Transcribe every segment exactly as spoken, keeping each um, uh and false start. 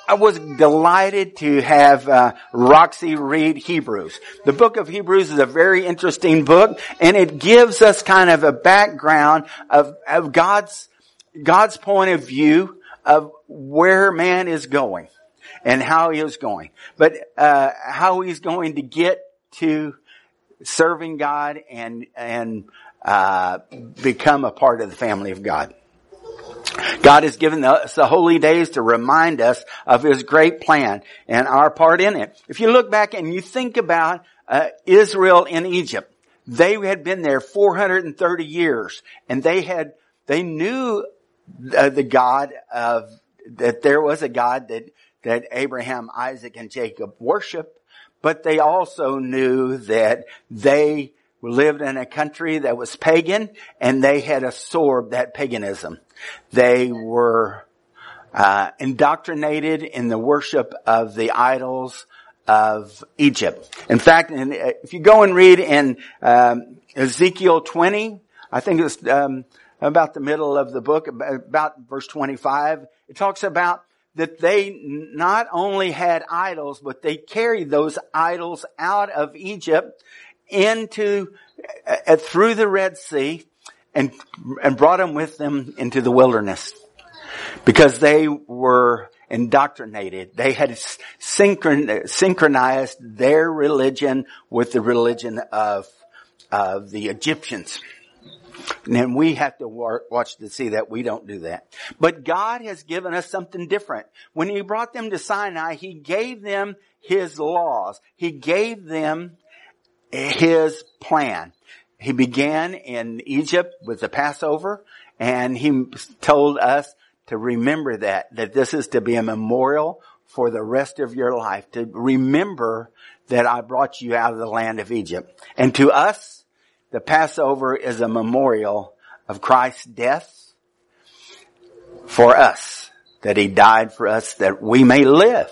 I was delighted to have uh, Roxy read Hebrews. The book of Hebrews is a very interesting book, and it gives us kind of a background of, of God's God's point of view of where man is going and how he is going, but uh how he's going to get to serving God and and uh become a part of the family of God. God has given us the holy days to remind us of His great plan and our part in it. If you look back and you think about uh, Israel in Egypt, they had been there four hundred thirty years, and they had they knew uh, the God of that there was a God that that Abraham, Isaac, and Jacob worshiped, but they also knew that they lived in a country that was pagan, and they had absorbed that paganism. They were uh, indoctrinated in the worship of the idols of Egypt. In fact, in, if you go and read in um, Ezekiel twenty, I think it's um, about the middle of the book, about verse twenty-five, it talks about that they not only had idols, but they carried those idols out of Egypt into uh, through the Red Sea and and brought them with them into the wilderness, because they were indoctrinated. They had synchron, synchronized their religion with the religion of of the Egyptians. And then we have to watch to see that we don't do that. But God has given us something different. When He brought them to Sinai, He gave them His laws. He gave them His plan. He began in Egypt with the Passover, and He told us to remember that, that this is to be a memorial for the rest of your life, to remember that I brought you out of the land of Egypt. And to us, the Passover is a memorial of Christ's death for us, that He died for us that we may live.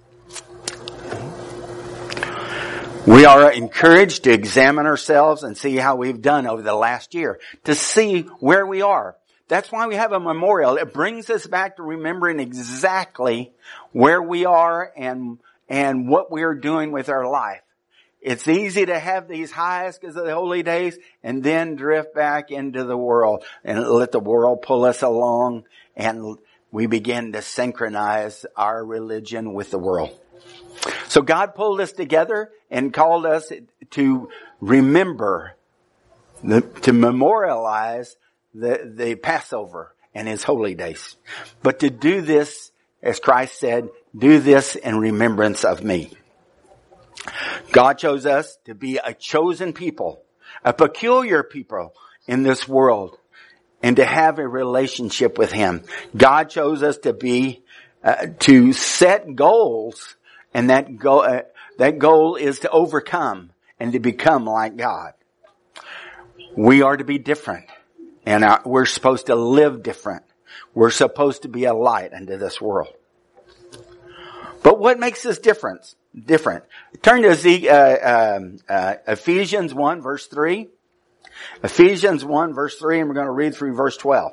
We are encouraged to examine ourselves and see how we've done over the last year, to see where we are. That's why we have a memorial. It brings us back to remembering exactly where we are and, and what we are doing with our life. It's easy to have these highs because of the holy days and then drift back into the world and let the world pull us along, and we begin to synchronize our religion with the world. So God pulled us together and called us to remember, the, to memorialize the, the Passover and His holy days. But to do this, as Christ said, do this in remembrance of me. God chose us to be a chosen people, a peculiar people in this world, and to have a relationship with Him. God chose us to be, uh, to set goals, and that goal, uh, that goal is to overcome and to become like God. We are to be different, and our, we're supposed to live different. We're supposed to be a light unto this world. But what makes us different? Different. Turn to Ze- uh, um, uh, Ephesians one, verse three. Ephesians one, verse three, and we're going to read through verse twelve.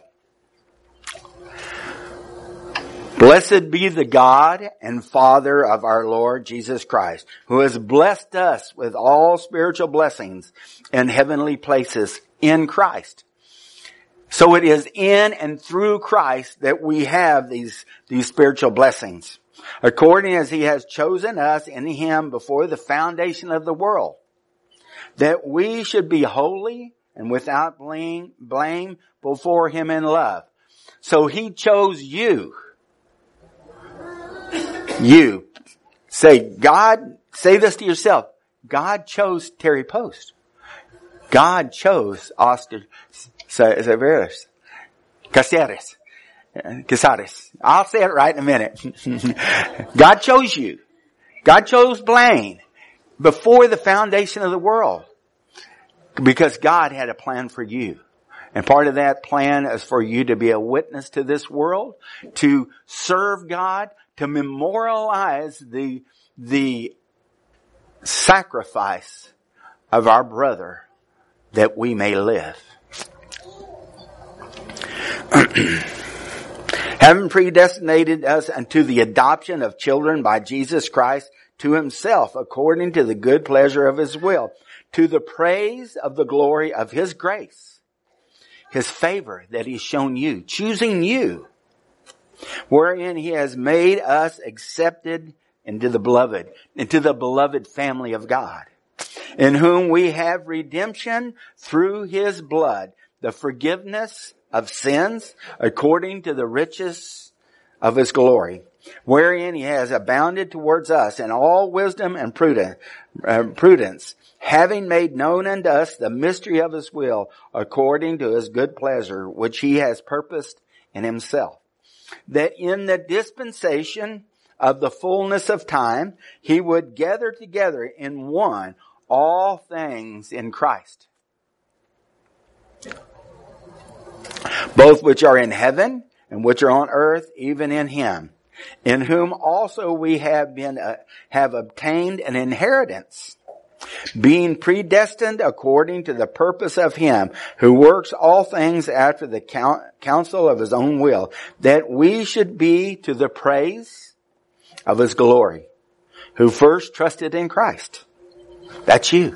Blessed be the God and Father of our Lord Jesus Christ, who has blessed us with all spiritual blessings in heavenly places in Christ. So it is in and through Christ that we have these, these spiritual blessings, according as He has chosen us in Him before the foundation of the world, that we should be holy and without blame, blame before Him in love. So He chose you. You. Say, God, say this to yourself. God chose Terry Post. God chose Oscar Severus. Caceres. Casares. I'll say it right in a minute. God chose you. God chose Blaine before the foundation of the world, because God had a plan for you. And part of that plan is for you to be a witness to this world, to serve God, to memorialize the, the sacrifice of our brother that we may live. Having predestinated us unto the adoption of children by Jesus Christ to himself, according to the good pleasure of his will, to the praise of the glory of his grace, his favor that he's shown you, choosing you, wherein he has made us accepted into the beloved, into the beloved family of God, in whom we have redemption through his blood, the forgiveness of sins according to the riches of his glory, wherein he has abounded towards us in all wisdom and prudence, having made known unto us the mystery of his will according to his good pleasure, which he has purposed in himself, that in the dispensation of the fullness of time he would gather together in one all things in Christ, both which are in heaven and which are on earth, even in him, in whom also we have been uh, have obtained an inheritance, being predestined according to the purpose of him who works all things after the counsel of his own will, that we should be to the praise of his glory, who first trusted in Christ. That's you.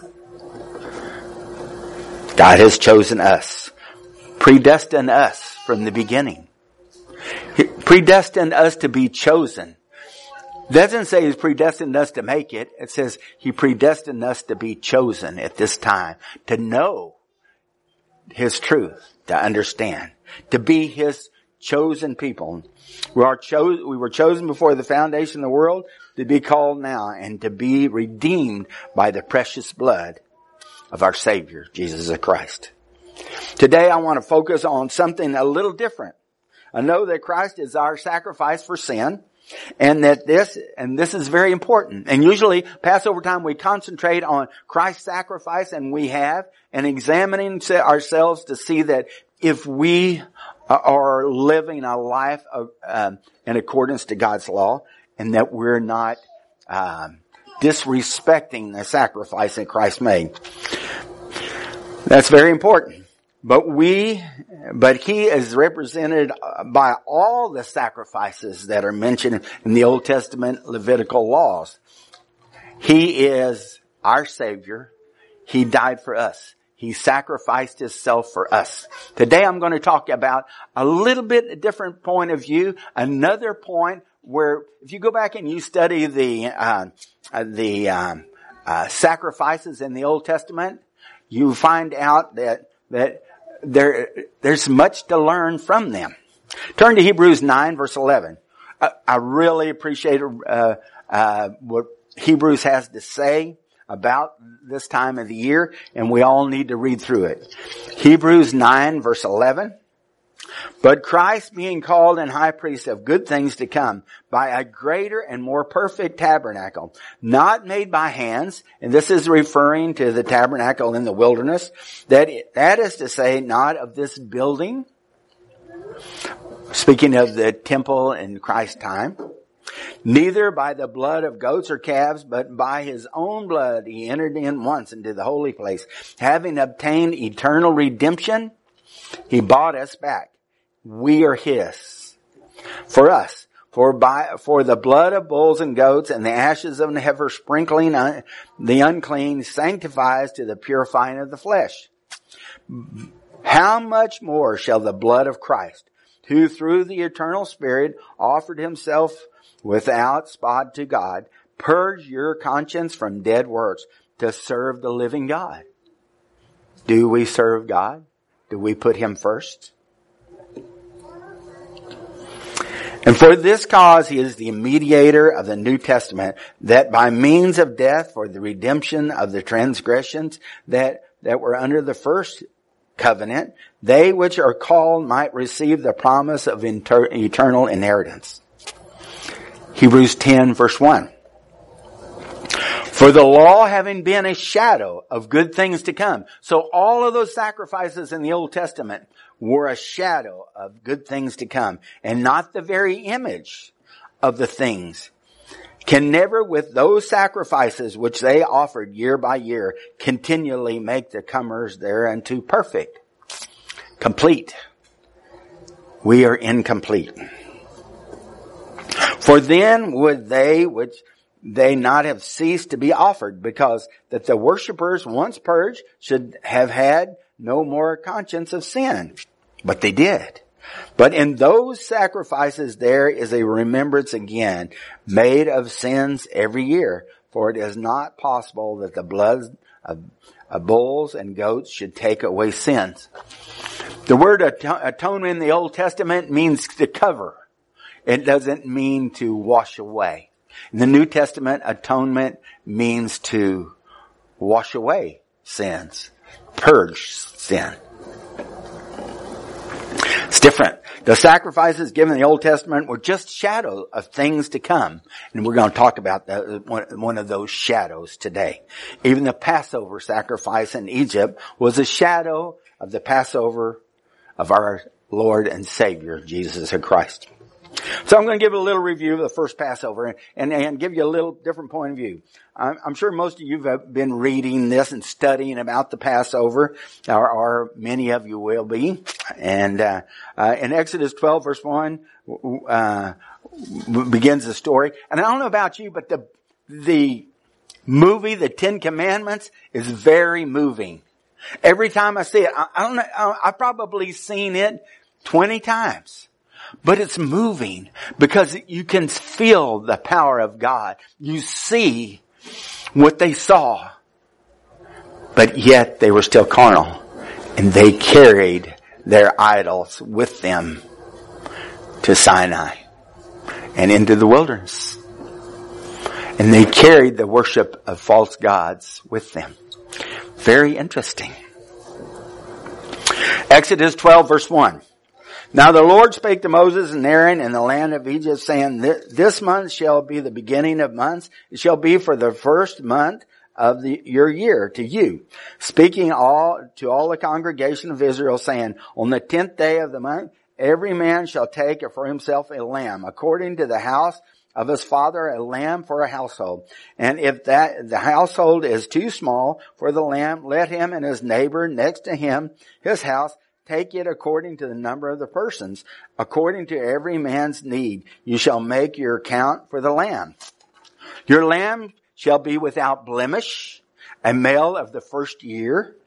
God has chosen us, predestined us from the beginning. He predestined us to be chosen. It doesn't say he's predestined us to make it. It says he predestined us to be chosen at this time, to know his truth, to understand, to be his chosen people. We are cho- we were chosen before the foundation of the world, to be called now, and to be redeemed by the precious blood of our Savior, Jesus Christ. Today I want to focus on something a little different. I know that Christ is our sacrifice for sin, and that this, and this is very important. And usually, Passover time, we concentrate on Christ's sacrifice, and we have, and examining ourselves to see that if we are living a life of, um, in accordance to God's law, and that we're not um, disrespecting the sacrifice that Christ made. That's very important. But we, but he is represented by all the sacrifices that are mentioned in the Old Testament Levitical laws. He is our Savior. He died for us. He sacrificed himself for us. Today I'm going to talk about a little bit different point of view, another point where if you go back and you study the, uh, the, um, uh, sacrifices in the Old Testament, you find out that, that There, there's much to learn from them. Turn to Hebrews nine, verse eleven. I, I really appreciate uh, uh, what Hebrews has to say about this time of the year, and we all need to read through it. Hebrews nine, verse eleven. But Christ, being called an high priest of good things to come, by a greater and more perfect tabernacle, not made by hands, and this is referring to the tabernacle in the wilderness, that, that is to say, not of this building, speaking of the temple in Christ's time, neither by the blood of goats or calves, but by his own blood he entered in once into the holy place, having obtained eternal redemption. He bought us back. We are his. For us. For by, for the blood of bulls and goats and the ashes of an heifer sprinkling un, the unclean sanctifies to the purifying of the flesh. How much more shall the blood of Christ, who through the eternal Spirit offered himself without spot to God, purge your conscience from dead works to serve the living God? Do we serve God? Do we put him first? And for this cause he is the mediator of the New Testament, that by means of death for the redemption of the transgressions that, that were under the first covenant, they which are called might receive the promise of inter- eternal inheritance. Hebrews ten, verse one. For the law having been a shadow of good things to come. So all of those sacrifices in the Old Testament were a shadow of good things to come, and not the very image of the things, can never with those sacrifices which they offered year by year continually make the comers thereunto perfect, complete. We are incomplete. For then would they, which they not have ceased to be offered, because that the worshippers once purged should have had no more conscience of sin. But they did. But in those sacrifices there is a remembrance again, made of sins every year. For it is not possible that the blood of, of bulls and goats should take away sins. The word atonement in the Old Testament means to cover. It doesn't mean to wash away. In the New Testament, atonement means to wash away sins, purge sin. It's different. The sacrifices given in the Old Testament were just shadows of things to come. And we're going to talk about the, one, one of those shadows today. Even the Passover sacrifice in Egypt was a shadow of the Passover of our Lord and Savior, Jesus Christ. So I'm going to give a little review of the first Passover and, and, and give you a little different point of view. I'm, I'm sure most of you have been reading this and studying about the Passover, or, or many of you will be. And uh, uh in Exodus twelve, verse one, uh begins the story. And I don't know about you, but the the movie, The Ten Commandments, is very moving. Every time I see it, I, I don't know, I've probably seen it twenty times. But it's moving because you can feel the power of God. You see what they saw, but yet they were still carnal, and they carried their idols with them to Sinai and into the wilderness. And they carried the worship of false gods with them. Very interesting. Exodus twelve, verse one. Now the Lord spake to Moses and Aaron in the land of Egypt, saying, This month shall be the beginning of months. It shall be for the first month of the, your year to you. Speaking all to all the congregation of Israel, saying, On the tenth day of the month, every man shall take for himself a lamb, according to the house of his father, a lamb for a household. And if that the household is too small for the lamb, let him and his neighbor next to him, his house, take it according to the number of the persons, according to every man's need. You shall make your count for the lamb. Your lamb shall be without blemish, a male of the first year.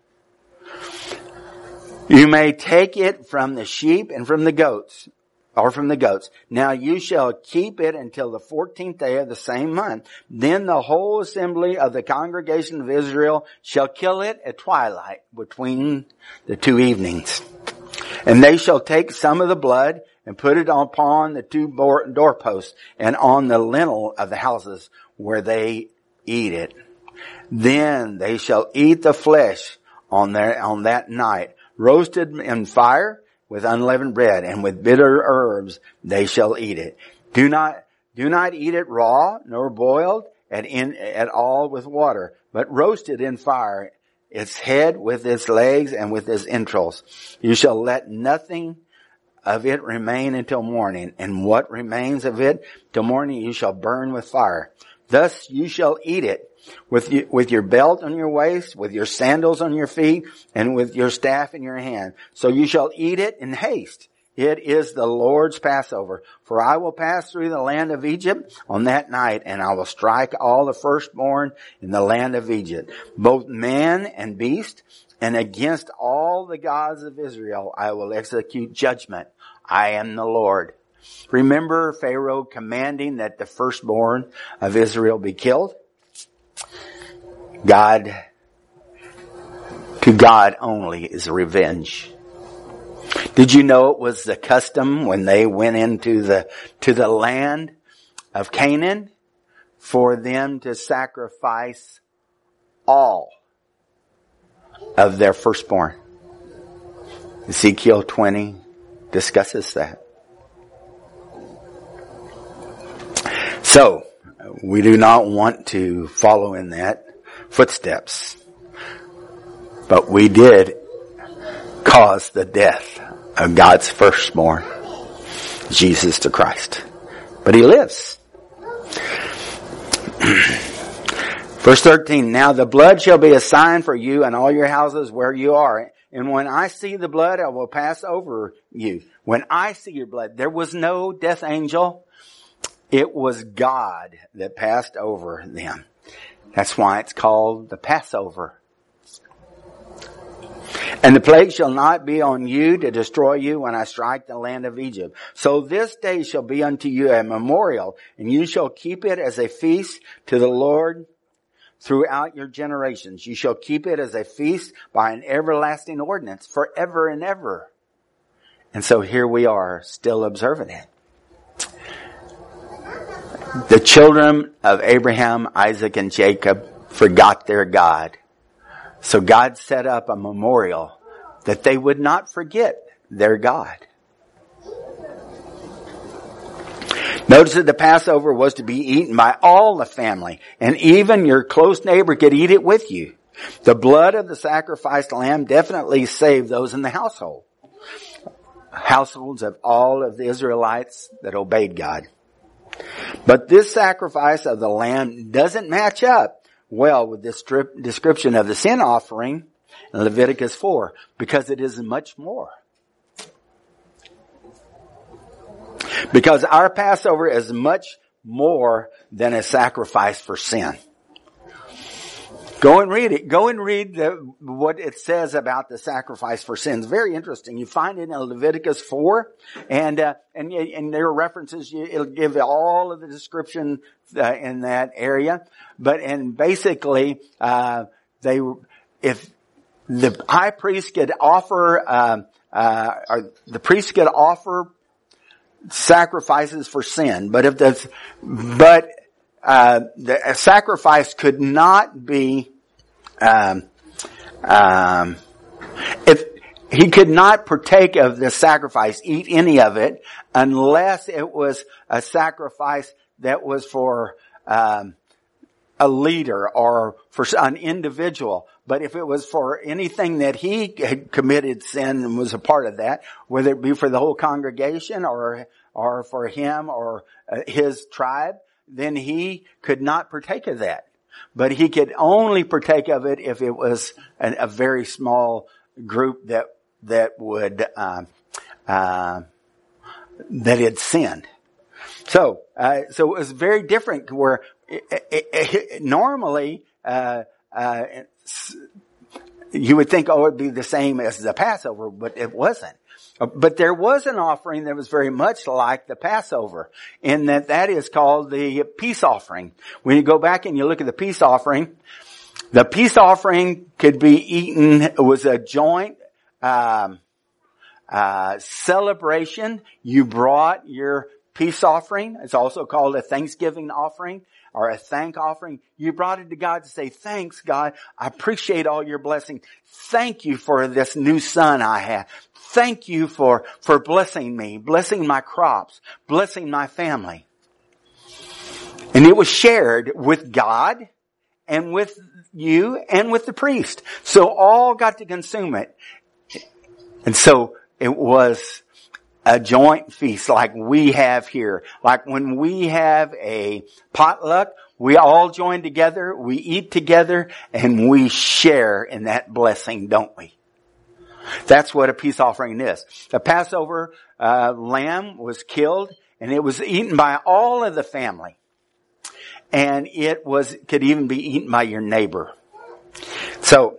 You may take it from the sheep and from the goats, or from the goats. Now you shall keep it until the fourteenth day of the same month. Then the whole assembly of the congregation of Israel shall kill it at twilight between the two evenings. And they shall take some of the blood and put it upon the two doorposts and on the lintel of the houses where they eat it. Then they shall eat the flesh on their, on that night, roasted in fire with unleavened bread, and with bitter herbs they shall eat it. Do not, do not eat it raw, nor boiled at in, at all with water, but roasted in fire, its head with its legs and with its entrails. You shall let nothing of it remain until morning, and what remains of it till morning you shall burn with fire. Thus you shall eat it with you, with your belt on your waist, with your sandals on your feet, and with your staff in your hand. So you shall eat it in haste. It is the Lord's Passover. For I will pass through the land of Egypt on that night, and I will strike all the firstborn in the land of Egypt, both man and beast, and against all the gods of Israel I will execute judgment. I am the Lord. Remember Pharaoh commanding that the firstborn of Israel be killed? God, to God only is revenge. Did you know it was the custom when they went into the, to the land of Canaan for them to sacrifice all of their firstborn? Ezekiel twenty discusses that. So, we do not want to follow in that footsteps. But we did cause the death of God's firstborn, Jesus the Christ. But He lives. Verse thirteen, Now the blood shall be a sign for you and all your houses where you are. And when I see the blood, I will pass over you. When I see your blood, there was no death angel. It was God that passed over them. That's why it's called the Passover. And the plague shall not be on you to destroy you when I strike the land of Egypt. So this day shall be unto you a memorial, and you shall keep it as a feast to the Lord throughout your generations. You shall keep it as a feast by an everlasting ordinance forever and ever. And so here we are, still observing it. The children of Abraham, Isaac, and Jacob forgot their God. So God set up a memorial that they would not forget their God. Notice that the Passover was to be eaten by all the family, and even your close neighbor could eat it with you. The blood of the sacrificed lamb definitely saved those in the household. Households of all of the Israelites that obeyed God. But this sacrifice of the lamb doesn't match up well with this description of the sin offering in Leviticus four, because it is much more. Because our Passover is much more than a sacrifice for sin. Go and read it. Go and read the, what it says about the sacrifice for sins. Very interesting. You find it in Leviticus four, and uh, and and there are references. It'll give all of the description uh, in that area. But and basically, uh, they if the high priest could offer, uh, uh, or the priest could offer sacrifices for sin, but if the but Uh, the sacrifice could not be, um, um, if he could not partake of the sacrifice, eat any of it, unless it was a sacrifice that was for um, a leader or for an individual. But if it was for anything that he had committed sin and was a part of that, whether it be for the whole congregation or or for him or uh, his tribe, then he could not partake of that. But he could only partake of it if it was an, a very small group that that would uh, uh, that had sinned. So, uh, so it was very different. Where it, it, it, normally uh, uh, you would think, oh, it'd be the same as the Passover, but it wasn't. But there was an offering that was very much like the Passover, in that that is called the peace offering. When you go back and you look at the peace offering, the peace offering could be eaten, it was a joint um, uh, celebration. You brought your peace offering. It's also called a Thanksgiving offering or a thank offering. You brought it to God to say, thanks, God. I appreciate all your blessings. Thank you for this new son I have. Thank you for, for blessing me, blessing my crops, blessing my family. And it was shared with God and with you and with the priest. So all got to consume it. And so it was a joint feast like we have here. Like when we have a potluck, we all join together, we eat together, and we share in that blessing, don't we? That's what a peace offering is. The Passover uh, lamb was killed, and it was eaten by all of the family. And it was could even be eaten by your neighbor. So,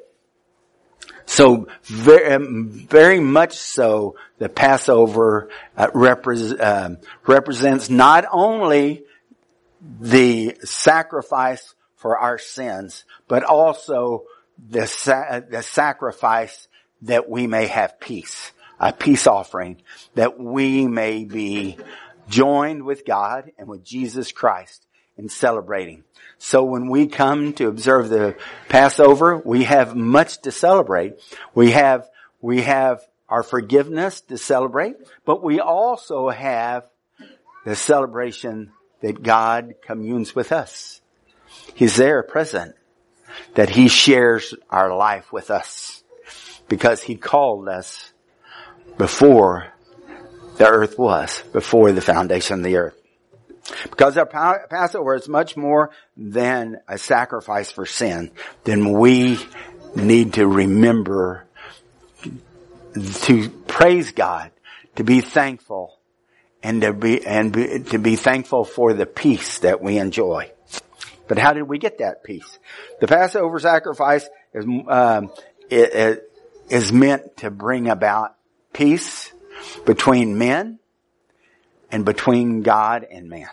so very, very much so, the Passover uh, repre- uh, represents not only the sacrifice for our sins, but also the sa- the sacrifice that we may have peace, a peace offering, that we may be joined with God and with Jesus Christ in celebrating. So when we come to observe the Passover, we have much to celebrate. We have, we have our forgiveness to celebrate, but we also have the celebration that God communes with us. He's there present, that He shares our life with us. Because He called us before the earth was, before the foundation of the earth. Because our Passover is much more than a sacrifice for sin, then we need to remember to praise God, to be thankful, and to be, and be, to be thankful for the peace that we enjoy. But how did we get that peace? The Passover sacrifice is, um, it, it is meant to bring about peace between men and between God and man.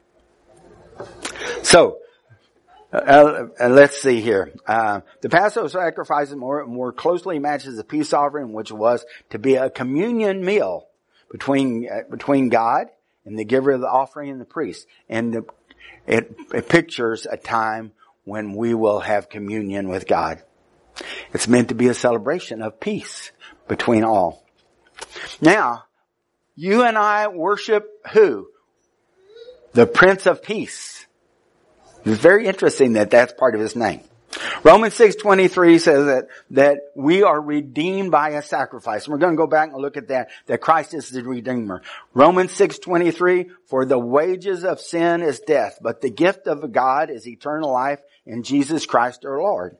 So, uh, uh, let's see here. Uh, the Passover sacrifice more, more closely matches the peace offering, which was to be a communion meal between, uh, between God and the giver of the offering and the priest. And the, it, it pictures a time when we will have communion with God. It's meant to be a celebration of peace between all. Now, you and I worship who? The Prince of Peace. It's very interesting that that's part of his name. Romans six twenty-three says that, that we are redeemed by a sacrifice. And we're going to go back and look at that, that Christ is the Redeemer. Romans six twenty-three, for the wages of sin is death, but the gift of God is eternal life in Jesus Christ our Lord.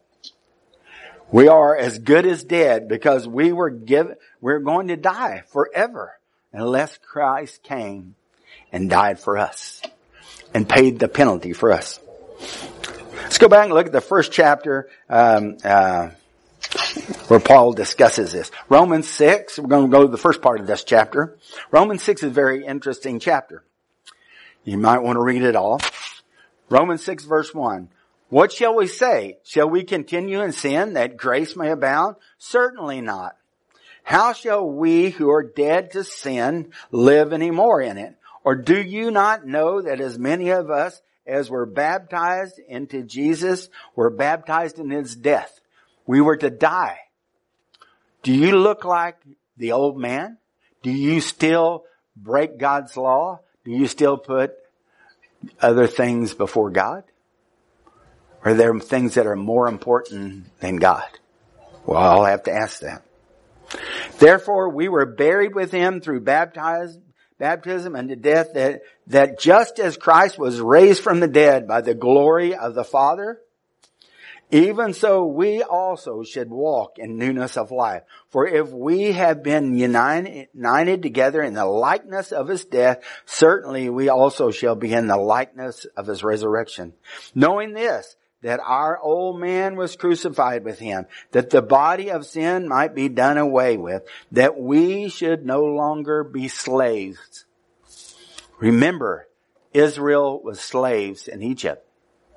We are as good as dead because we were given, we're going to die forever unless Christ came and died for us and paid the penalty for us. Let's go back and look at the first chapter um, uh, where Paul discusses this. Romans six, we're going to go to the first part of this chapter. Romans six is a very interesting chapter. You might want to read it all. Romans six verse one. What shall we say? Shall we continue in sin that grace may abound? Certainly not. How shall we who are dead to sin live any more in it? Or do you not know that as many of us as were baptized into Jesus were baptized in his death? We were to die. Do you look like the old man? Do you still break God's law? Do you still put other things before God? Are there things that are more important than God? Well, I'll have to ask that. Therefore, we were buried with him through baptism, baptism unto death, that, that just as Christ was raised from the dead by the glory of the Father, even so we also should walk in newness of life. For if we have been united, united together in the likeness of his death, certainly we also shall be in the likeness of his resurrection. Knowing this, that our old man was crucified with him, that the body of sin might be done away with, that we should no longer be slaves. Remember, Israel was slaves in Egypt,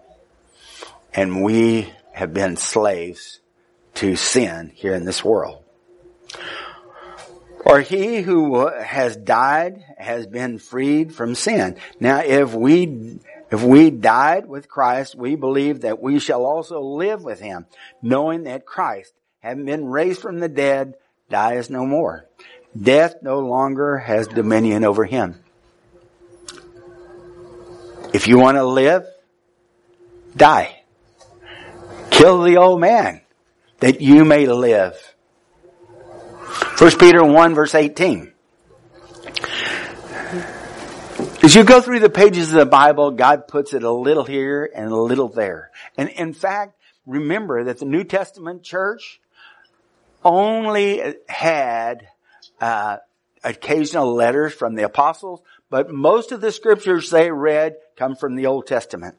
and we have been slaves to sin here in this world. Or he who has died has been freed from sin. Now, if we If we died with Christ, we believe that we shall also live with him, knowing that Christ, having been raised from the dead, dies no more. Death no longer has dominion over him. If you want to live, die. Kill the old man, that you may live. First Peter one verse eighteen. As you go through the pages of the Bible, God puts it a little here and a little there. And in fact, remember that the New Testament church only had uh occasional letters from the apostles, but most of the scriptures they read come from the Old Testament.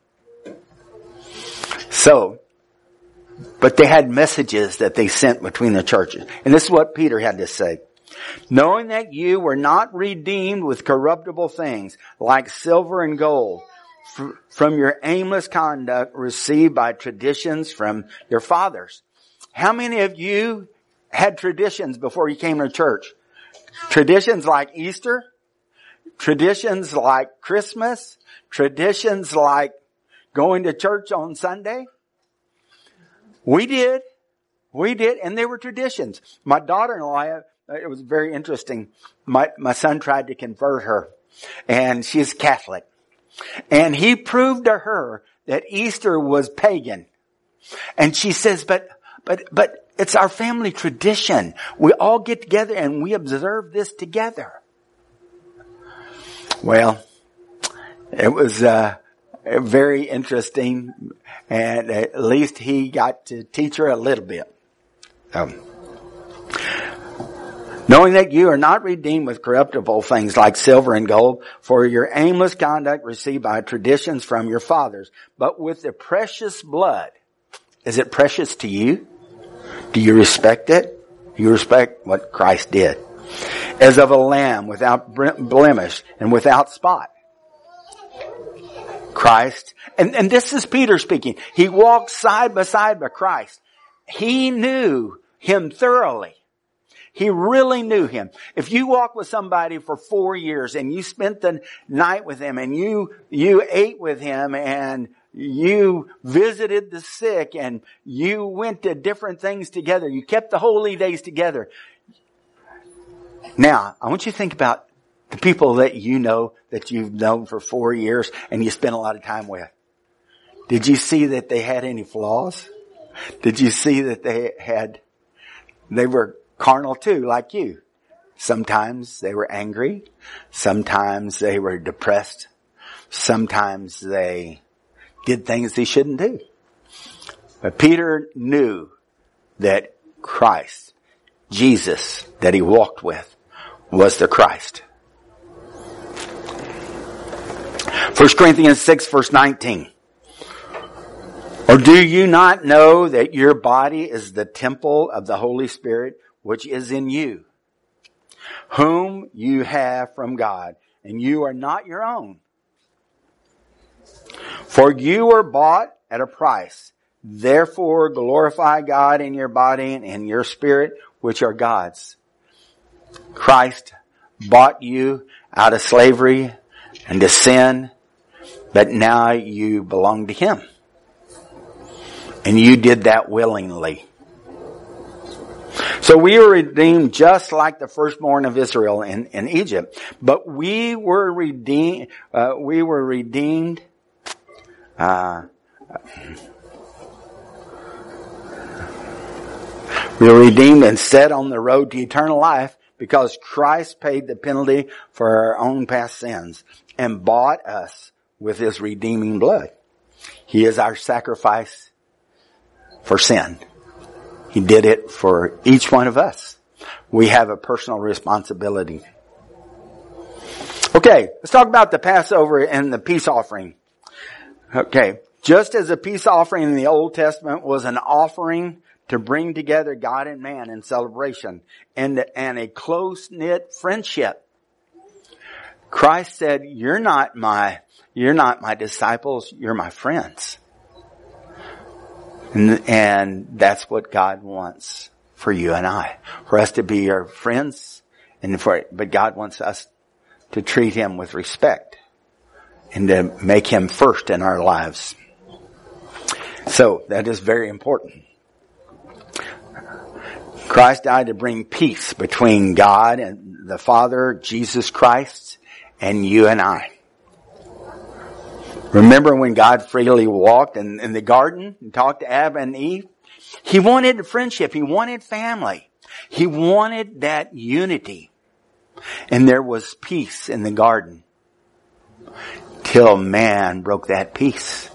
So, but they had messages that they sent between the churches. And this is what Peter had to say. Knowing that you were not redeemed with corruptible things like silver and gold f- from your aimless conduct received by traditions from your fathers. How many of you had traditions before you came to church? Traditions like Easter, traditions like Christmas, traditions like going to church on Sunday. We did. We did. And they were traditions. My daughter-in-law, it was very interesting. My, my son tried to convert her, and she's Catholic. And he proved to her that Easter was pagan. And she says, but, but, but it's our family tradition. We all get together and we observe this together. Well, it was, uh, very interesting, and at least he got to teach her a little bit. Um, Knowing that you are not redeemed with corruptible things like silver and gold, for your aimless conduct received by traditions from your fathers, but with the precious blood. Is it precious to you? Do you respect it? Do you respect what Christ did? As of a lamb without blemish and without spot. Christ, and, and this is Peter speaking. He walked side by side with Christ. He knew him thoroughly. He really knew him. If you walk with somebody for four years and you spent the night with him and you, you ate with him and you visited the sick and you went to different things together, you kept the holy days together. Now, I want you to think about the people that you know, that you've known for four years and you spent a lot of time with. Did you see that they had any flaws? Did you see that they had, they were carnal too, like you? Sometimes they were angry. Sometimes they were depressed. Sometimes they did things they shouldn't do. But Peter knew that Christ, Jesus, that he walked with, was the Christ. First Corinthians six verse nineteen. Or do you not know that your body is the temple of the Holy Spirit, which is in you, whom you have from God, and you are not your own? For you were bought at a price. Therefore glorify God in your body and in your spirit, which are God's. Christ bought you out of slavery and to sin, but now you belong to him. And you did that willingly. So we were redeemed just like the firstborn of Israel in, in Egypt. But we were redeemed, uh, we were redeemed, uh, we were redeemed and set on the road to eternal life because Christ paid the penalty for our own past sins and bought us with his redeeming blood. He is our sacrifice for sin. He did it for each one of us. We have a personal responsibility. Okay, let's talk about the Passover and the peace offering. Okay, just as a peace offering in the Old Testament was an offering to bring together God and man in celebration and, and a close-knit friendship, Christ said, you're not my, you're not my disciples, you're my friends. And, and that's what God wants for you and I, for us to be our friends, and for, but God wants us to treat him with respect and to make him first in our lives. So that is very important. Christ died to bring peace between God and the Father, Jesus Christ, and you and I. Remember when God freely walked in, in the garden and talked to Adam and Eve? He wanted friendship. He wanted family. He wanted that unity. And there was peace in the garden till man broke that peace.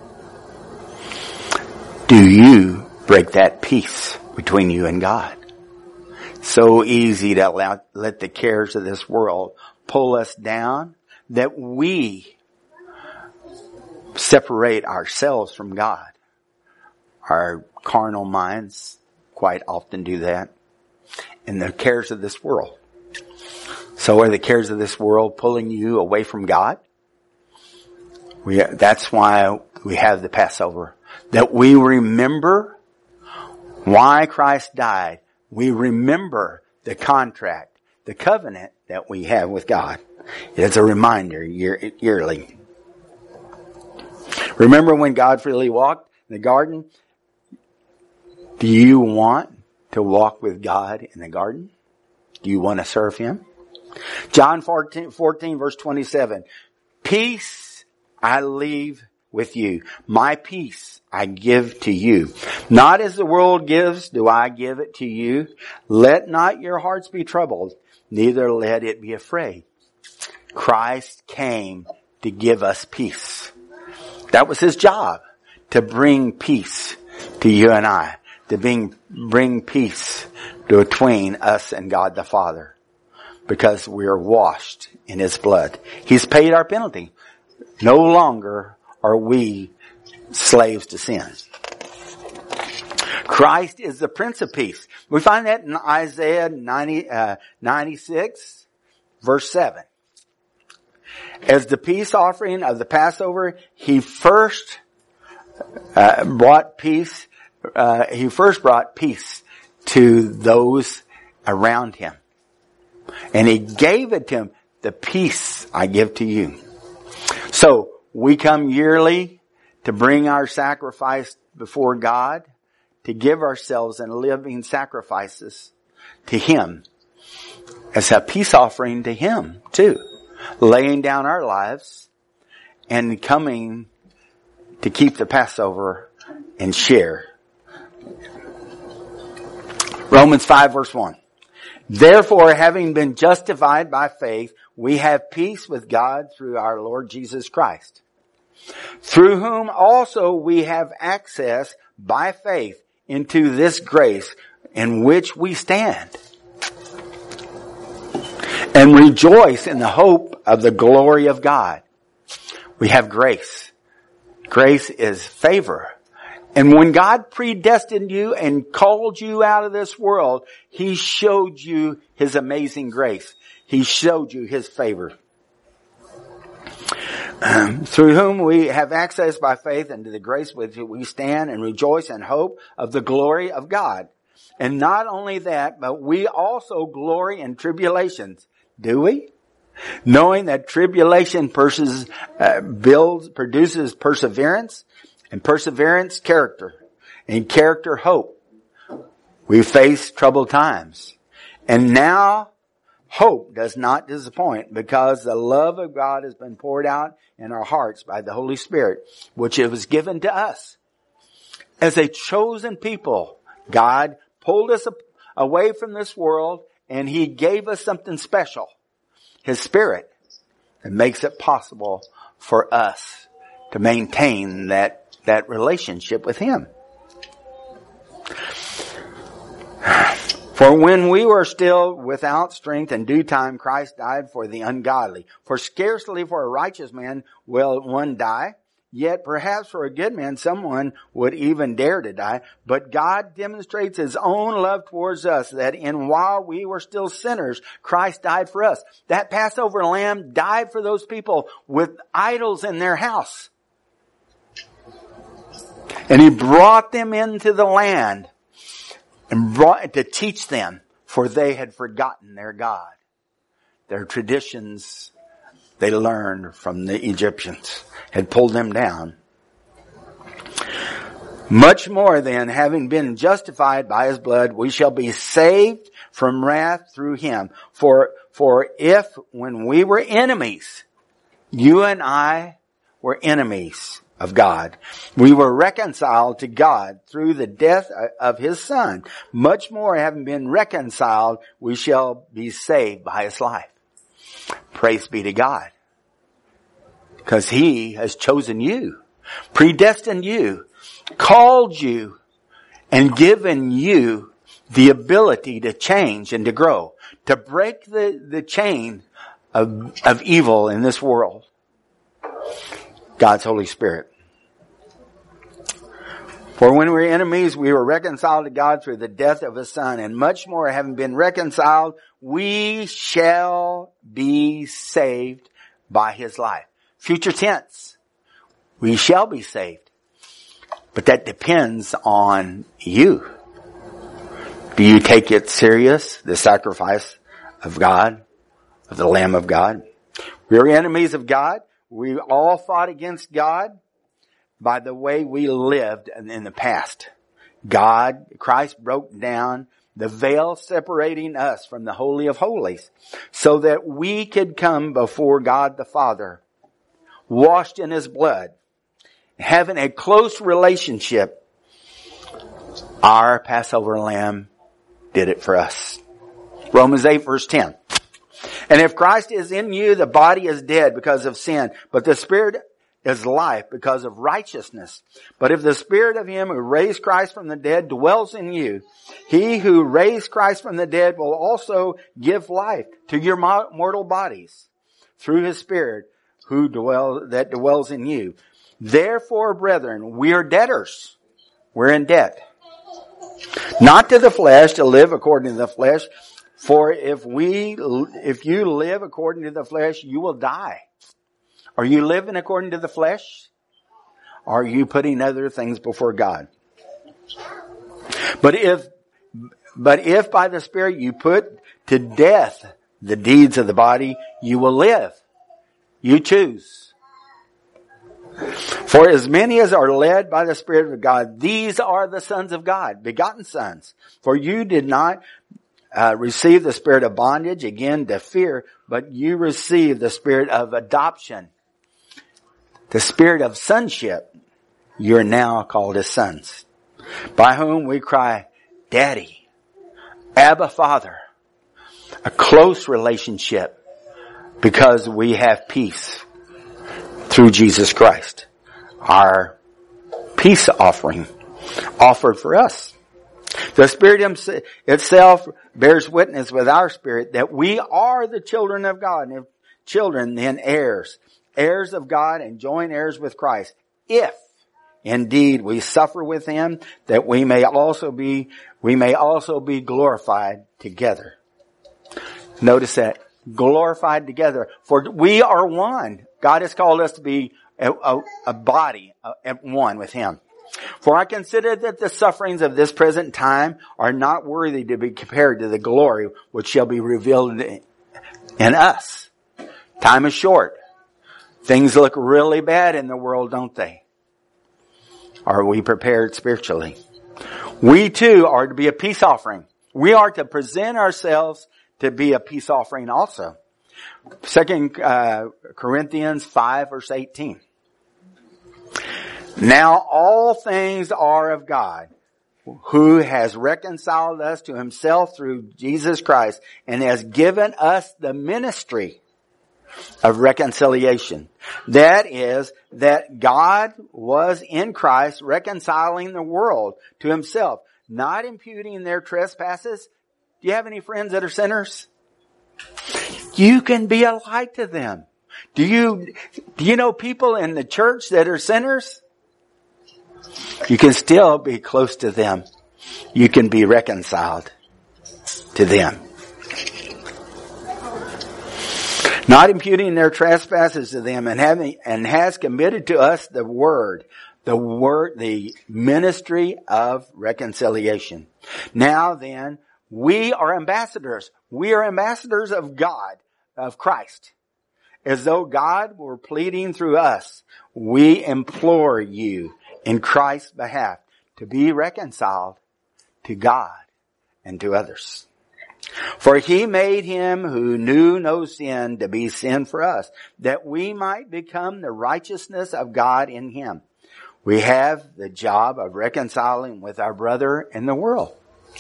Do you break that peace between you and God? So easy to allow, let the cares of this world pull us down that we separate ourselves from God. Our carnal minds quite often do that. And the cares of this world. So are the cares of this world pulling you away from God? We, that's why we have the Passover. That we remember why Christ died. We remember the contract, the covenant that we have with God. It's a reminder year, yearly. Remember when God freely walked in the garden? Do you want to walk with God in the garden? Do you want to serve him? John fourteen, fourteen verse twenty-seven. Peace I leave with you. My peace I give to you. Not as the world gives, do I give it to you. Let not your hearts be troubled, neither let it be afraid. Christ came to give us peace. That was his job, to bring peace to you and I, to bring, bring peace between us and God the Father, because we are washed in His blood. He's paid our penalty. No longer are we slaves to sin. Christ is the Prince of Peace. We find that in Isaiah ninety, uh, ninety-six, verse seven. As the peace offering of the Passover, He first uh, brought peace. Uh, he first brought peace to those around Him, and He gave it to them. The peace I give to you. So we come yearly to bring our sacrifice before God, to give ourselves in living sacrifices to Him as a peace offering to Him too. Laying down our lives and coming to keep the Passover and share. Romans five verse one. Therefore, having been justified by faith, we have peace with God through our Lord Jesus Christ, through whom also we have access by faith into this grace in which we stand, and rejoice in the hope of the glory of God. We have grace. Grace is favor. And when God predestined you and called you out of this world, He showed you His amazing grace. He showed you His favor. Um, through whom we have access by faith into the grace with which we stand and rejoice in hope of the glory of God. And not only that, but we also glory in tribulations. Do we? Knowing that tribulation purses, uh, builds, produces perseverance, and perseverance character, and character hope. We face troubled times. And now hope does not disappoint, because the love of God has been poured out in our hearts by the Holy Spirit, which it was given to us. As a chosen people, God pulled us away from this world, and He gave us something special. His Spirit. That makes it possible for us to maintain that, that relationship with Him. For when we were still without strength, in due time Christ died for the ungodly. For scarcely for a righteous man will one die, yet perhaps for a good man someone would even dare to die. But God demonstrates His own love towards us, that in while we were still sinners, Christ died for us. That Passover lamb died for those people with idols in their house. And He brought them into the land and brought to teach them, for they had forgotten their God. Their traditions they learned from the Egyptians had pulled them down. Much more then, having been justified by His blood, we shall be saved from wrath through Him. For, for if when we were enemies, you and I were enemies of God, we were reconciled to God through the death of His Son, much more having been reconciled, we shall be saved by His life. Praise be to God. Because He has chosen you, predestined you, called you, and given you the ability to change and to grow, to break the, the chain of, of evil in this world. God's Holy Spirit. For when we were enemies, we were reconciled to God through the death of His Son, and much more having been reconciled, we shall be saved by His life. Future tense. We shall be saved. But that depends on you. Do you take it serious, the sacrifice of God, of the Lamb of God? We are enemies of God. We all fought against God by the way we lived in the past. God, Christ broke down the veil separating us from the Holy of Holies so that we could come before God the Father, washed in His blood, having a close relationship. Our Passover lamb did it for us. Romans eight verse ten. And if Christ is in you, the body is dead because of sin, but the Spirit is life because of righteousness. But if the Spirit of Him who raised Christ from the dead dwells in you, He who raised Christ from the dead will also give life to your mortal bodies through His Spirit who dwell, that dwells in you. Therefore, brethren, we are debtors. We're in debt. Not to the flesh to live according to the flesh. For if we, if you live according to the flesh, you will die. Are you living according to the flesh? Are you putting other things before God? But if, but if by the Spirit you put to death the deeds of the body, you will live. You choose. For as many as are led by the Spirit of God, these are the sons of God, begotten sons. For you did not uh, receive the spirit of bondage, again to fear, but you received the spirit of adoption, the spirit of sonship. You're now called as sons, by whom we cry, Daddy, Abba, Father. A close relationship because we have peace through Jesus Christ, our peace offering offered for us. The Spirit itself bears witness with our spirit that we are the children of God. And if children, then heirs, heirs of God and joint heirs with Christ. If indeed we suffer with Him, that we may also be, we may also be glorified together. Notice that. Glorified together. For we are one. God has called us to be a, a, a body, a, one with Him. For I consider that the sufferings of this present time are not worthy to be compared to the glory which shall be revealed in us. Time is short. Things look really bad in the world, don't they? Are we prepared spiritually? We too are to be a peace offering. We are to present ourselves to be a peace offering also. Second uh, Corinthians five verse eighteen. Now all things are of God, who has reconciled us to Himself through Jesus Christ and has given us the ministry of reconciliation. That is, that God was in Christ reconciling the world to Himself, not imputing their trespasses. Do you have any friends that are sinners? You can be a light to them. Do you, do you know people in the church that are sinners? You can still be close to them. You can be reconciled to them. Not imputing their trespasses to them, and having, and has committed to us the word, the word, the ministry of reconciliation. Now then, we are ambassadors. We are ambassadors of God, of Christ. As though God were pleading through us, we implore you in Christ's behalf to be reconciled to God and to others. For He made Him who knew no sin to be sin for us, that we might become the righteousness of God in Him. We have the job of reconciling with our brother in the world.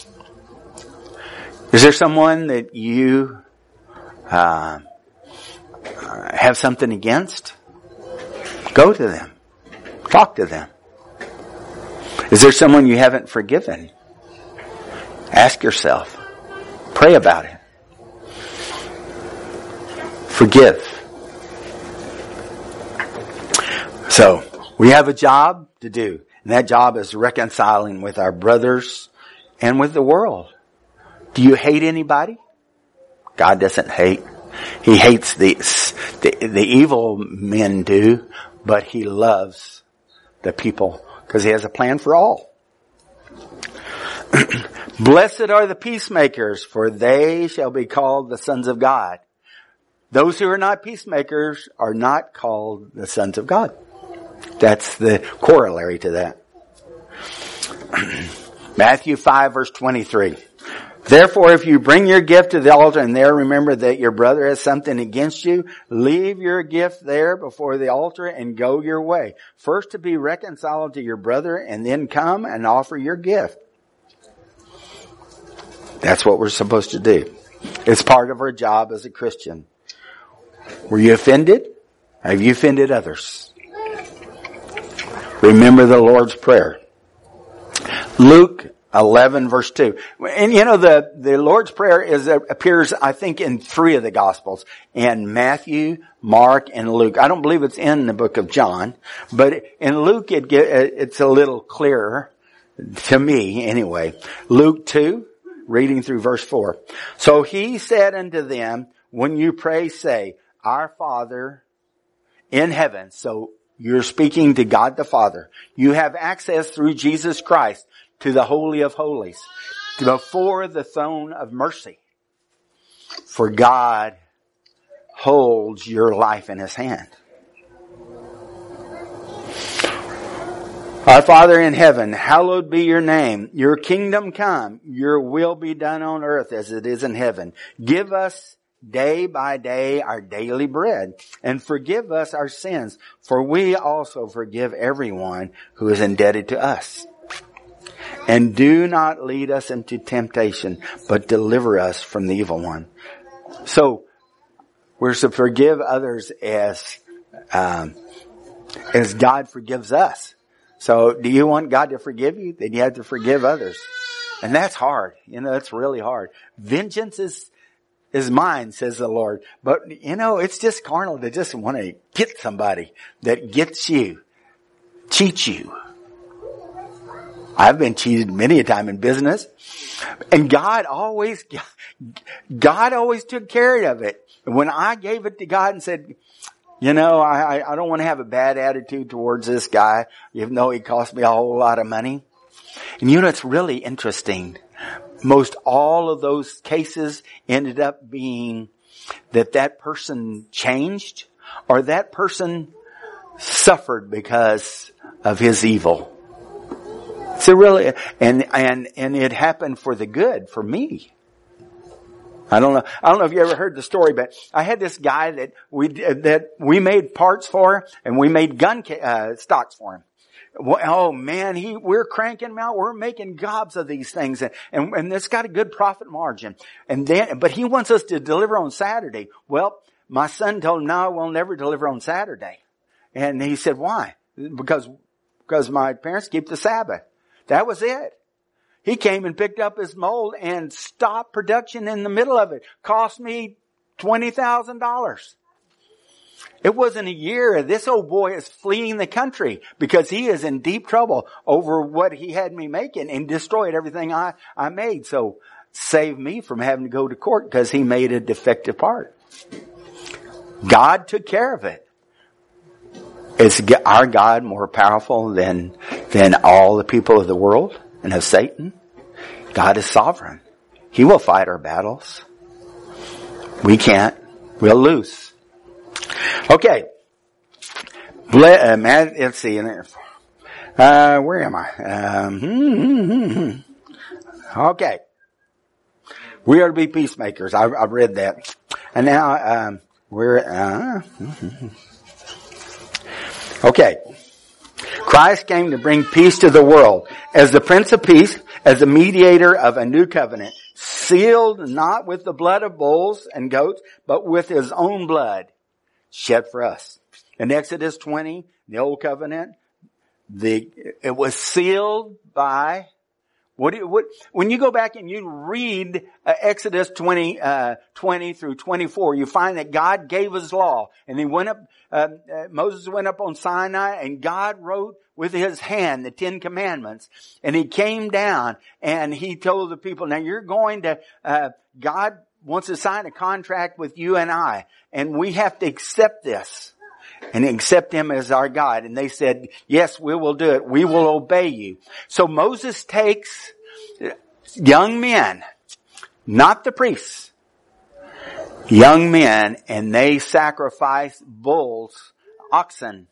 Is there someone that you uh, have something against? Go to them. Talk to them. Is there someone you haven't forgiven? Ask yourself. Pray about it. Forgive. So, we have a job to do. And that job is reconciling with our brothers and with the world. Do you hate anybody? God doesn't hate. He hates the, the, the evil men do, but He loves the people because He has a plan for all. Blessed are the peacemakers, for they shall be called the sons of God. Those who are not peacemakers are not called the sons of God. That's the corollary to that. Matthew five verse twenty-three. Therefore, if you bring your gift to the altar and there remember that your brother has something against you, leave your gift there before the altar and go your way. First to be reconciled to your brother and then come and offer your gift. That's what we're supposed to do. It's part of our job as a Christian. Were you offended? Have you offended others? Remember the Lord's Prayer. Luke eleven verse two. And you know, the, the Lord's Prayer is, appears, I think, in three of the Gospels. In Matthew, Mark, and Luke. I don't believe it's in the book of John, but in Luke it get, it's a little clearer, to me anyway. Luke two, reading through verse four. So he said unto them, when you pray, say, Our Father in heaven. So you're speaking to God the Father. You have access through Jesus Christ to the Holy of Holies, before the throne of mercy. For God holds your life in His hand. Our Father in heaven, hallowed be your name. Your kingdom come. Your will be done on earth as it is in heaven. Give us day by day our daily bread, and forgive us our sins, for we also forgive everyone who is indebted to us. And do not lead us into temptation, but deliver us from the evil one. So, we're to forgive others as, um, as God forgives us. So, do you want God to forgive you? Then you have to forgive others. And that's hard. You know, it's really hard. Vengeance is, is mine, says the Lord. But, you know, it's just carnal to just want to get somebody that gets you, cheats you. I've been cheated many a time in business. And God always, God always took care of it. When I gave it to God and said, you know, I, I don't want to have a bad attitude towards this guy, even though he cost me a whole lot of money. And you know, it's really interesting. Most all of those cases ended up being that that person changed, or that person suffered because of his evil. So really, and, and, and it happened for the good, for me. I don't know, I don't know if you ever heard the story, but I had this guy that we, that we made parts for, and we made gun, uh, stocks for him. Oh man, he, we're cranking them out. We're making gobs of these things, and, and, and it's got a good profit margin. And then, but he wants us to deliver on Saturday. Well, my son told him, no, we'll never deliver on Saturday. And he said, why? Because, because my parents keep the Sabbath. That was it. He came and picked up his mold and stopped production in the middle of it. Cost me twenty thousand dollars. It wasn't a year. This old boy is fleeing the country because he is in deep trouble over what he had me making, and destroyed everything I, I made. So save me from having to go to court because he made a defective part. God took care of it. Is our God more powerful than, than all the people of the world and of Satan? God is sovereign. He will fight our battles. We can't. We'll lose. Okay. Uh, let's see. Uh, where am I? Um, okay. We are to be peacemakers. I, I've read that. And now, um, we're, uh, okay. Christ came to bring peace to the world as the Prince of Peace, as the mediator of a new covenant, sealed not with the blood of bulls and goats, but with His own blood shed for us. In Exodus twenty, the old covenant, the, it was sealed by, what, do you, what, when you go back and you read uh, Exodus twenty, uh, twenty through twenty-four, you find that God gave His law, and He went up, uh, uh, Moses went up on Sinai, and God wrote with His hand the Ten Commandments, and He came down and He told the people, now you're going to, uh, God wants to sign a contract with you and I, and we have to accept this and accept Him as our God. And they said, yes, we will do it. We will obey you. So Moses takes young men, not the priests, young men, and they sacrifice bulls, oxen,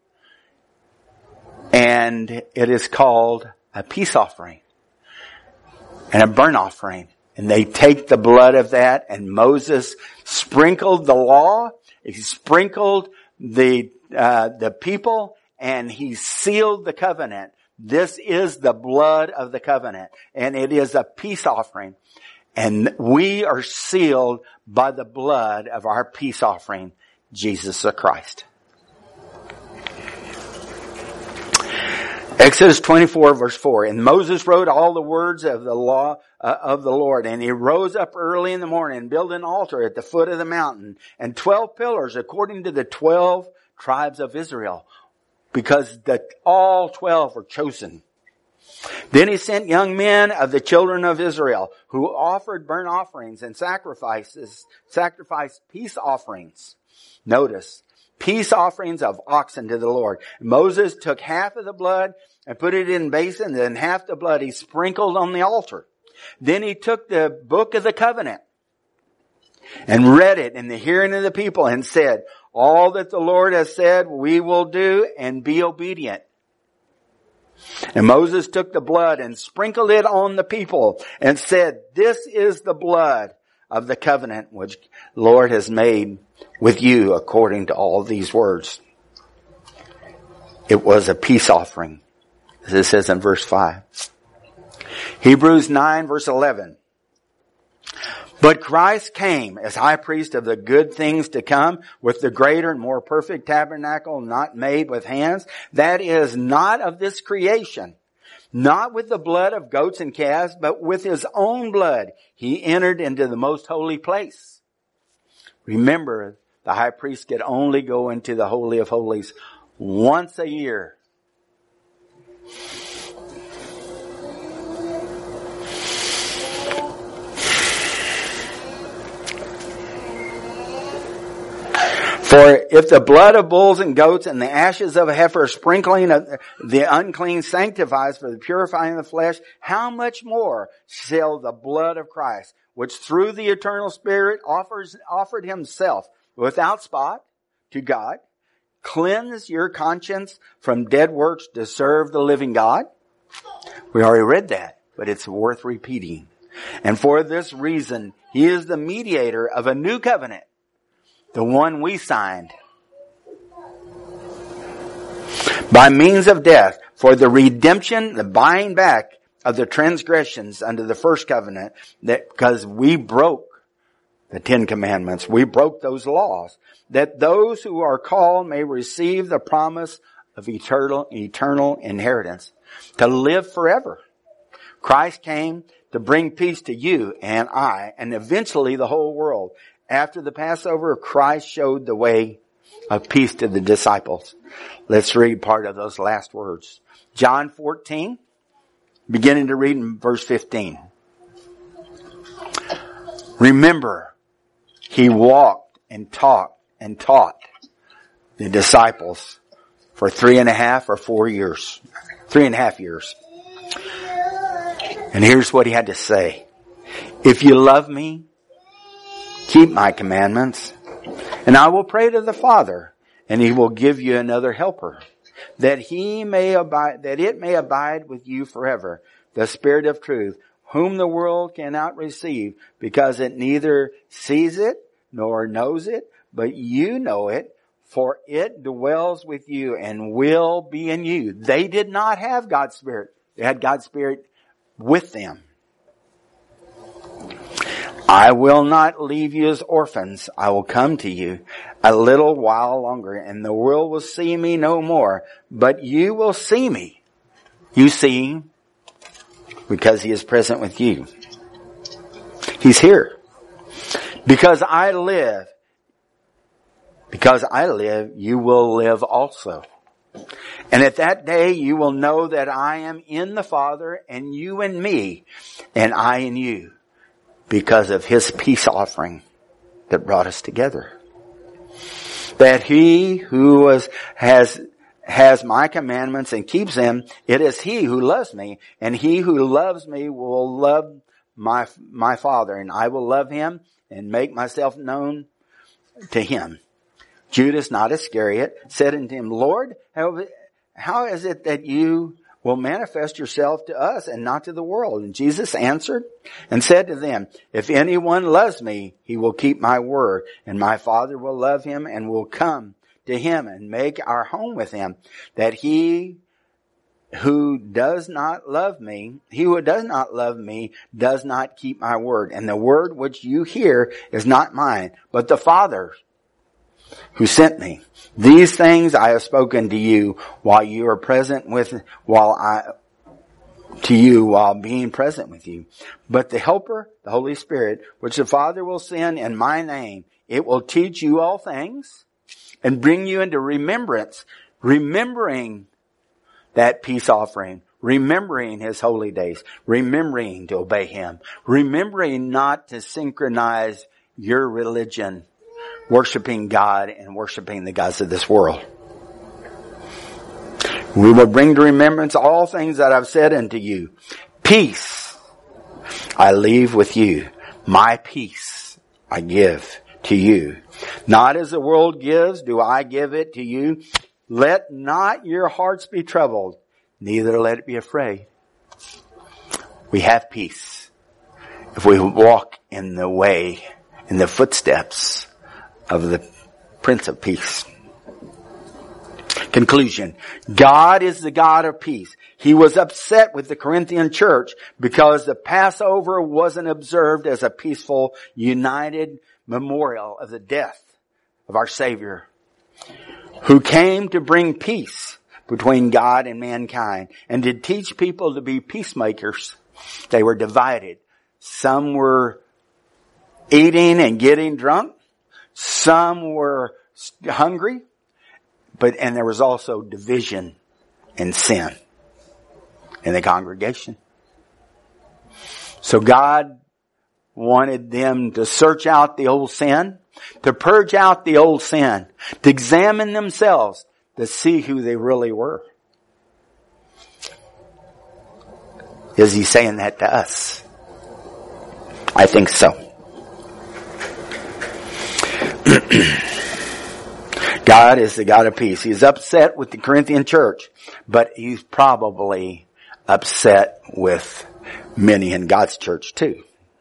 and it is called a peace offering and a burnt offering. And they take the blood of that, and Moses sprinkled the law, he sprinkled the, uh, the people, and he sealed the covenant. This is the blood of the covenant, and it is a peace offering. And we are sealed by the blood of our peace offering, Jesus the Christ. Exodus twenty-four verse four. And Moses wrote all the words of the law uh, of the Lord. And he rose up early in the morning and built an altar at the foot of the mountain and twelve pillars according to the twelve tribes of Israel. Because the, all twelve were chosen. Then he sent young men of the children of Israel who offered burnt offerings and sacrifices, sacrificed peace offerings. Notice, peace offerings of oxen to the Lord. Moses took half of the blood and put it in a basin, then half the blood he sprinkled on the altar. Then he took the book of the covenant and read it in the hearing of the people and said, all that the Lord has said we will do, and be obedient. And Moses took the blood and sprinkled it on the people and said, this is the blood of the covenant which the Lord has made with you according to all these words. It was a peace offering, as it says in verse five. Hebrews nine verse eleven. But Christ came as high priest of the good things to come with the greater and more perfect tabernacle not made with hands. That is not of this creation. Not with the blood of goats and calves, but with his own blood. He entered into the most holy place. Remember, the high priest could only go into the Holy of Holies once a year. For if the blood of bulls and goats and the ashes of a heifer sprinkling of the unclean sanctifies for the purifying of the flesh, how much more shall the blood of Christ, which through the eternal Spirit offers, offered himself without spot to God, cleanse your conscience from dead works to serve the living God? We already read that, but it's worth repeating. And for this reason, he is the mediator of a new covenant, the one we signed, by means of death, for the redemption, the buying back of the transgressions under the first covenant, that because we broke the Ten Commandments, we broke those laws, that those who are called may receive the promise of eternal, eternal inheritance, to live forever. Christ came to bring peace to you and I, and eventually the whole world. After the Passover, Christ showed the way of peace to the disciples. Let's read part of those last words. John fourteen, beginning to read in verse fifteen. Remember, he walked and talked and taught the disciples for three and a half or four years. Three and a half years. And here's what he had to say. If you love me, keep my commandments, and I will pray to the Father, and he will give you another helper, that he may abide, that it may abide with you forever, the Spirit of truth, whom the world cannot receive, because it neither sees it nor knows it, but you know it, for it dwells with you and will be in you. They did not have God's Spirit. They had God's Spirit with them. I will not leave you as orphans. I will come to you a little while longer, and the world will see me no more. But you will see me. You see him because he is present with you. He's here. Because I live, because I live, you will live also. And at that day you will know that I am in the Father, and you in me, and I in you, because of his peace offering that brought us together. That he who was, has, has my commandments and keeps them, it is he who loves me, and he who loves me will love my, my Father, and I will love him and make myself known to him. Judas, not Iscariot, said unto him, Lord, how, how is it that you will manifest yourself to us and not to the world? And Jesus answered and said to them, if anyone loves me, he will keep my word, and my Father will love him and will come to him and make our home with him. That he who does not love me, he who does not love me does not keep my word. And the word which you hear is not mine, but the Father's. who sent me. These things I have spoken to you while you are present with, while I, to you while being present with you. But the Helper, the Holy Spirit, which the Father will send in my name, it will teach you all things and bring you into remembrance, remembering that peace offering, remembering His holy days, remembering to obey Him, remembering not to synchronize your religion, worshiping God and worshiping the gods of this world. We will bring to remembrance all things that I've said unto you. Peace I leave with you. My peace I give to you. Not as the world gives, do I give it to you. Let not your hearts be troubled, neither let it be afraid. We have peace if we walk in the way, in the footsteps of the Prince of Peace. Conclusion. God is the God of peace. He was upset with the Corinthian church because the Passover wasn't observed as a peaceful, united memorial of the death of our Savior, who came to bring peace between God and mankind and to teach people to be peacemakers. They were divided. Some were eating and getting drunk. Some were hungry. But, and there was also division and sin in the congregation. So God wanted them to search out the old sin, to purge out the old sin, to examine themselves, to see who they really were. Is He saying that to us? I think so. God is the God of peace. He's upset with the Corinthian church, but He's probably upset with many in God's church too.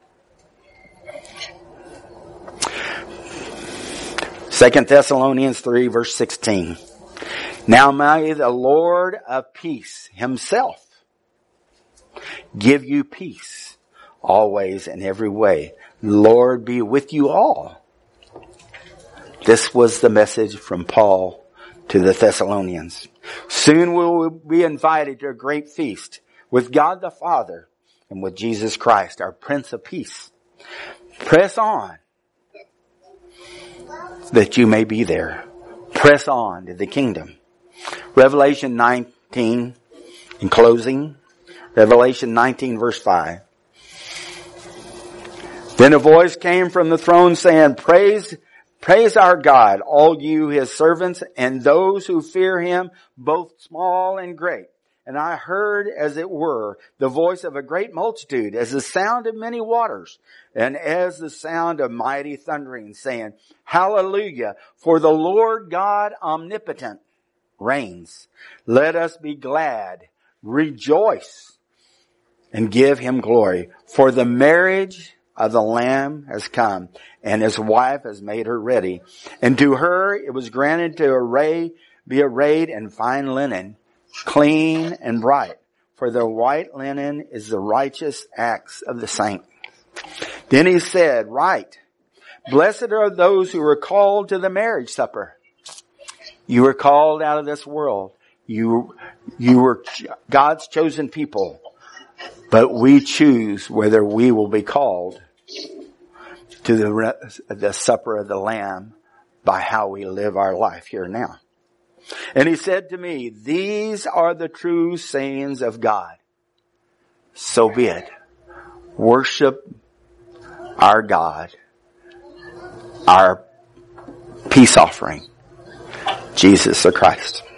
Second Thessalonians three verse sixteen. Now may the Lord of peace Himself give you peace always in every way. The Lord be with you all. This was the message from Paul to the Thessalonians. Soon we will be invited to a great feast with God the Father and with Jesus Christ, our Prince of Peace. Press on that you may be there. Press on to the kingdom. Revelation nineteen, in closing, Revelation nineteen verse five. Then a voice came from the throne saying, Praise Praise our God, all you His servants, and those who fear Him, both small and great. And I heard, as it were, the voice of a great multitude, as the sound of many waters, and as the sound of mighty thundering, saying, Hallelujah, for the Lord God omnipotent reigns. Let us be glad, rejoice, and give Him glory. For the marriage of the Lamb has come, and His wife has made her ready. And to her it was granted to array, be arrayed in fine linen, clean and bright. For the white linen is the righteous acts of the saints. Then He said, Right, blessed are those who are called to the marriage supper. You were called out of this world. You, you were God's chosen people. But we choose whether we will be called to the, the supper of the Lamb by how we live our life here now. And He said to me, These are the true sayings of God. So be it. Worship our God, our peace offering, Jesus the Christ.